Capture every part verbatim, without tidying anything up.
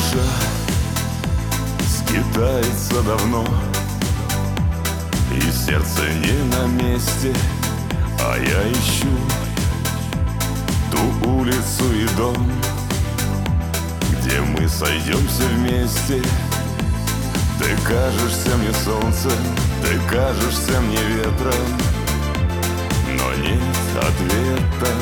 душа скитается давно, и сердце не на месте, а я ищу ту улицу и дом, где мы сойдемся вместе. Ты кажешься мне солнцем, ты кажешься мне ветром, но нет ответа.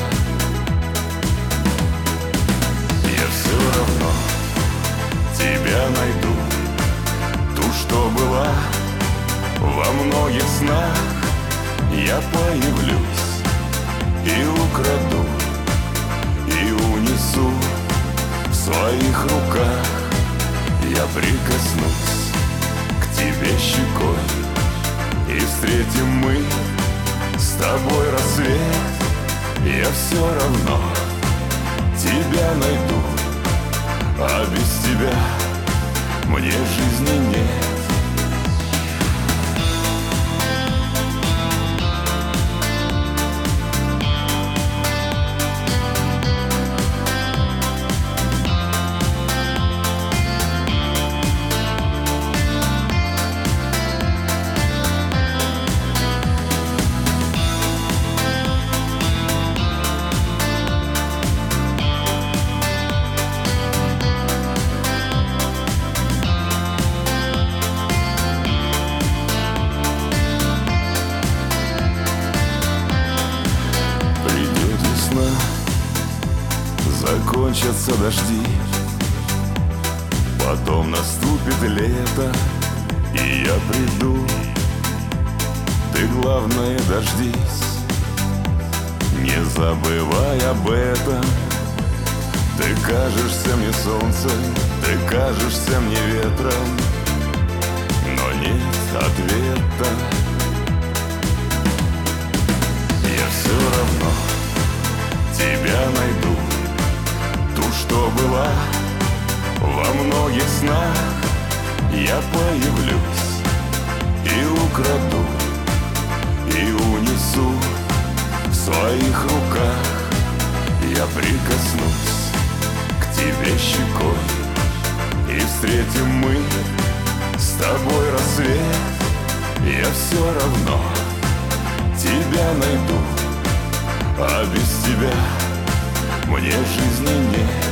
Я все равно тебя найду, ту, что была во многих снах. Я появлюсь и украду, и унесу в своих руках. Я прикоснусь к тебе щекой, и встретим мы с тобой рассвет. Я все равно тебя найду, а без тебя мне жизни нет. Закончатся дожди, потом наступит лето, и я приду. Ты, главное, дождись, не забывай об этом. Ты кажешься мне солнцем, ты кажешься мне ветром, но нет ответа. Я все равно тебя найду, что была во многих снах. Я появлюсь и украду, и унесу в своих руках. Я прикоснусь к тебе щекой, и встретим мы с тобой рассвет. Я все равно тебя найду, а без тебя мне жизни нет.